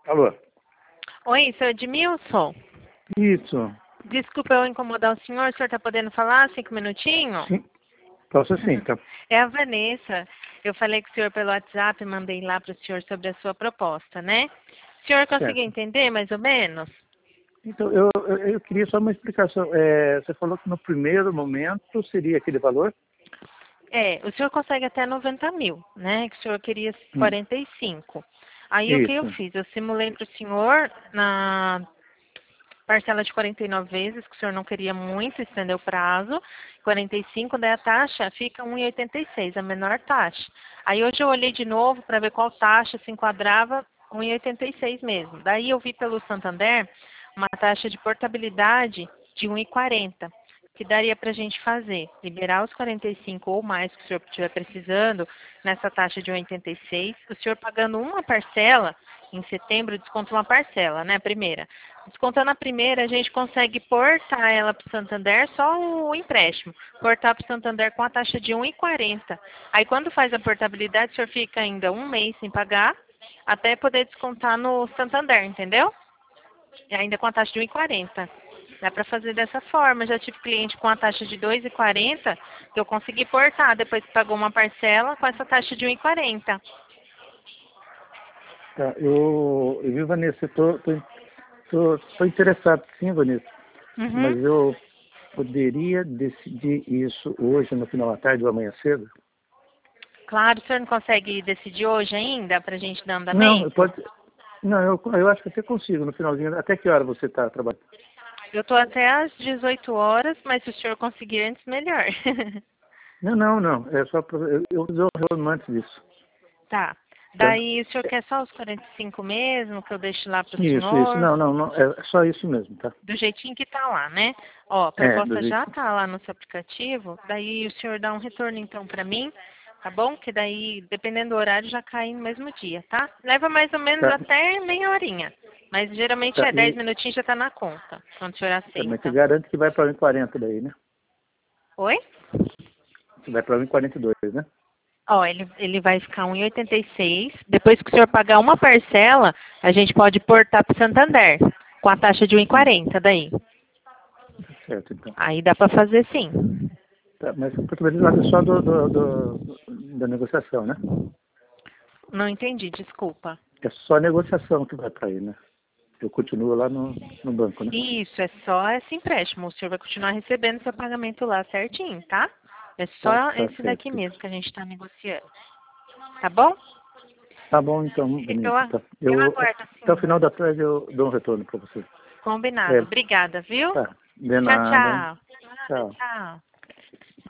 Alô? Oi, sou Edmilson. Isso. Desculpa eu incomodar o senhor está podendo falar 5 minutinhos? Sim. Posso sim, tá? É a Vanessa. Eu falei com o senhor pelo WhatsApp, mandei lá para o senhor sobre a sua proposta, né? O senhor conseguiu Certo. entender mais ou menos? Então, eu queria só uma explicação. Você falou que no primeiro momento seria aquele valor? O senhor consegue até 90 mil, né? Que o senhor queria Hum. 45. Aí o que eu Isso. fiz? Eu simulei para o senhor na parcela de 49 vezes, que o senhor não queria muito, estender o prazo. 45, daí a taxa fica 1,86, a menor taxa. Aí hoje eu olhei de novo para ver qual taxa se enquadrava, 1,86 mesmo. Daí eu vi pelo Santander uma taxa de portabilidade de 1,40, que daria para a gente fazer, liberar os 45 ou mais que o senhor estiver precisando nessa taxa de 1,86, o senhor pagando uma parcela, em setembro desconta uma parcela, né, a primeira. Descontando a primeira, a gente consegue portar ela para o Santander, só o empréstimo. Portar para o Santander com a taxa de 1,40. Aí, quando faz a portabilidade, o senhor fica ainda um mês sem pagar, até poder descontar no Santander, entendeu? E ainda com a taxa de 1,40. Dá para fazer dessa forma. Já tive cliente com a taxa de 2,40 que eu consegui portar depois que pagou uma parcela com essa taxa de 1,40. Tá. Viu, Vanessa? Tô interessado sim, Vanessa. Uhum. Mas eu poderia decidir isso hoje, no final da tarde ou amanhã cedo? Claro, o senhor não consegue decidir hoje ainda para a gente dar Não, andamento? Não, eu acho que até consigo no finalzinho. Até que hora você está trabalhando? Eu estou até às 18 horas, mas se o senhor conseguir antes, melhor. Não. É só eu resolvo antes disso. Tá. Tá? Daí o senhor quer só os 45 mesmo, que eu deixo lá para o Isso. senhor? Não. É só isso mesmo, tá? Do jeitinho que tá lá, né? Ó, a Do proposta já jeito. tá lá no seu aplicativo, daí o senhor dá um retorno então para mim, tá bom? Que daí, dependendo do horário, já cai no mesmo dia, tá? Leva mais ou menos Tá, até meia horinha, mas geralmente tá. é 10 minutinhos já tá na conta, quando o senhor Também te aceita. garanto que vai para 1,40 daí, né? Oi? Você vai para 1,42, né? Ó, ele vai ficar 1,86. Depois que o senhor pagar uma parcela, a gente pode portar para o Santander, com a taxa de Hum, 1,40 daí. tá certo, então. Aí dá para fazer sim. Tá, mas a possibilidade é só da negociação, né? Não entendi, desculpa. É só a negociação que vai para aí, né? Eu continuo lá no banco, né? Isso, é só esse empréstimo. O senhor vai continuar recebendo seu pagamento lá certinho, tá? É só Tá esse daqui certo. mesmo que a gente está negociando. Tá bom? Tá bom, então, Eu, Vinícius. Tá. eu aguardo Até o sim. final da tarde eu dou um retorno para você. Combinado. É, Obrigada, viu? tá. De Tchau, nada. tchau. Nada, Tchau. tchau.